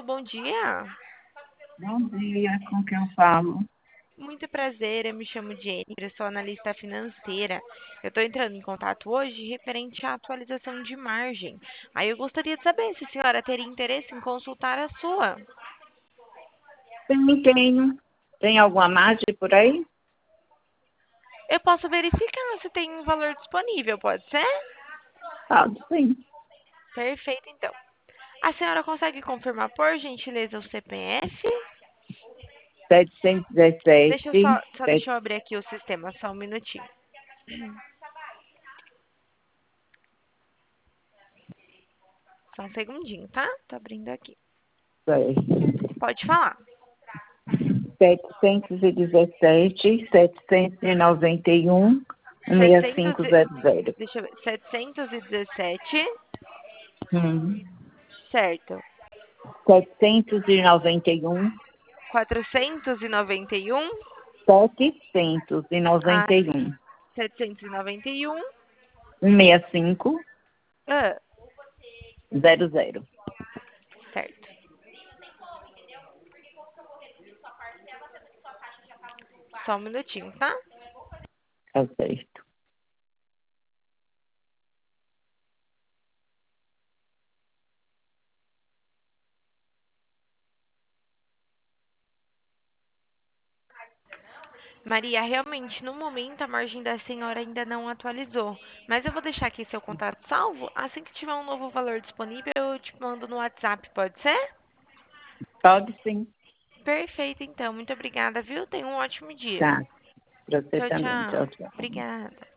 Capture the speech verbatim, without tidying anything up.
bom dia. Bom dia, com quem eu falo? Muito prazer, eu me chamo Jennifer, eu sou analista financeira. Eu estou entrando em contato hoje referente à atualização de margem. Aí eu gostaria de saber se a senhora teria interesse em consultar a sua. Tem, tenho. Tem alguma margem por aí? Eu posso verificar se tem um valor disponível, pode ser? Pode sim. Perfeito, então. A senhora consegue confirmar, por gentileza, o C P F? setecentos e Deixa eu só, dezessete, só deixa sete, eu abrir aqui o sistema, só um minutinho. Só um segundinho, tá? Tô abrindo aqui. Pode falar. setecentos e dezessete, setecentos e noventa e um, cento e sessenta e cinco setecentos, zero. deixa eu ver, setecentos e dezessete, Hum. certo. setecentos e noventa e um, quatrocentos e noventa e um, setecentos e ah, noventa e um, setecentos e noventa e um, cento e sessenta e cinco ah, zero zero. certo. Só um minutinho, tá? Tá certo. Maria, realmente, no momento, a margem da senhora ainda não atualizou. Mas eu vou deixar aqui seu contato salvo. Assim que tiver um novo valor disponível, eu te mando no WhatsApp, pode ser? Pode sim. Perfeito, então. Muito obrigada, viu? Tenha um ótimo dia. Tá. Pra você Tchau, também. Tchau, tchau. tchau. Obrigada.